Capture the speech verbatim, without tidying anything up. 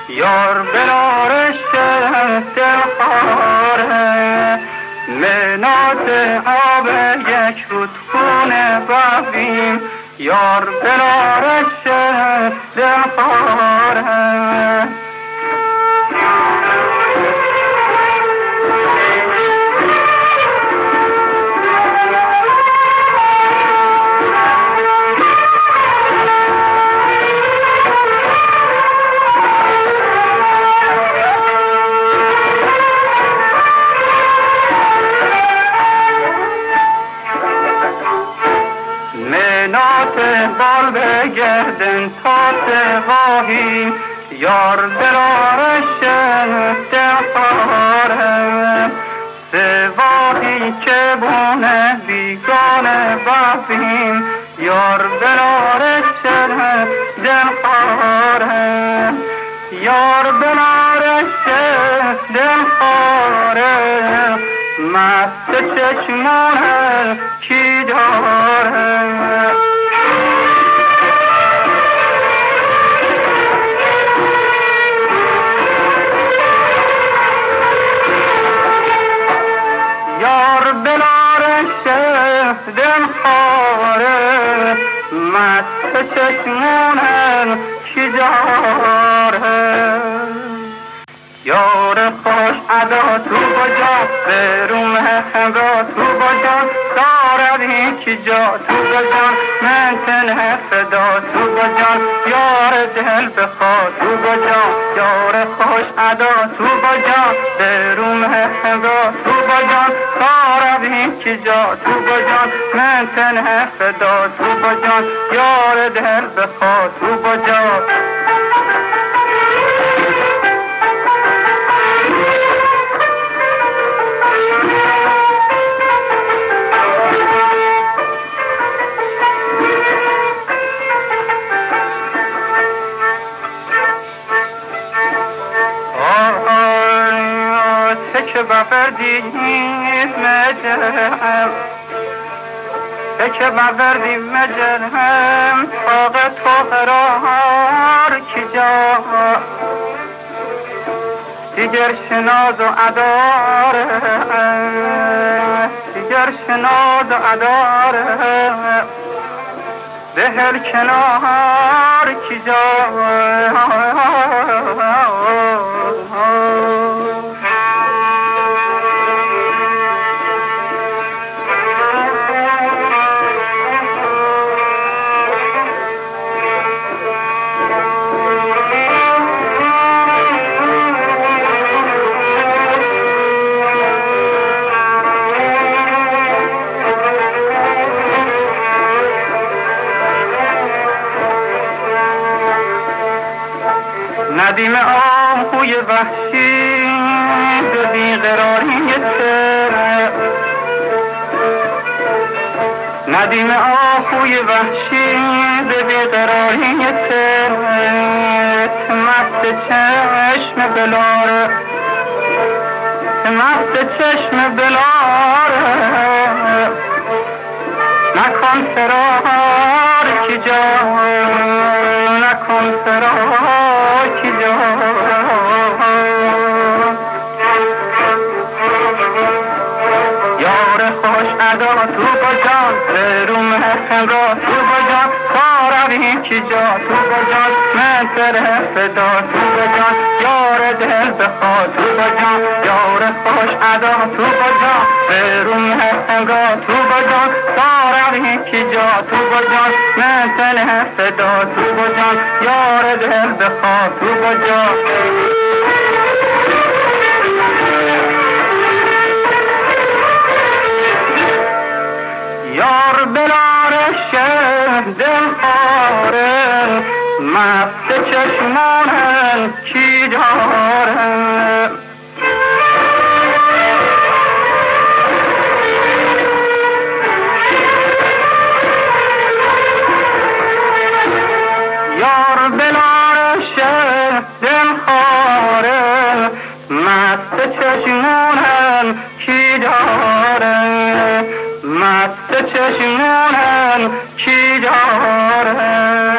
یار بلارش دل خاره، منات آب یک رودخونه بابیم، یار بلارش دل خاره. بال بگردن تا سواهی، یار دلارش دل خاره، سواهی که بونه بیگانه بابیم، یار دلارش دل خاره، یار دلارش دل خاره، مست چشمانه کی داره. دل خاره، مست چشمونن چی داره، یار خوش ادا تو بجا، بروم همرا تو بجا، دارد هیچ جا تو بجان، من تنه فدا تو بجان، یار دل بخواد تو بجا، یار خوش ادا تو بجا، بروم همرا تو بجان، دارد هیچ جا تو بجان، من تنه فدا تو بجان، یار دل بخواد تو بجا. که بفردی مجرم، که بفردی مجرم، طاقت تو قرار کی جا، دیگر شناز و اداره، دیگر شناز و اداره، بهل کنار کی جا. ندیم آهوی وحشی به بیقراری سر، ندیم آهوی وحشی به بیقراری سر، مست چشم بلاره، مست چشم بلاره، نکن فرار کی جا، نکن فرار کی جا. یار خوش ادا تو بجان، بروم همرا تو بجان، کارم کی جا تو بجان، من سر فدا تو بجان، یار دل بخواد تو بجان، یار خوش ادا تو بجان، بروم همرا تو بجان، کارم کی جا تو بجان، من سر فدا تو بجان، یار دل بخواد تو بجان. یار بلارش دل خاره، مست چشمانه کی داره، یار بلارش دل خاره، مست چشمانه کی داره، مست چشمانم کی داره.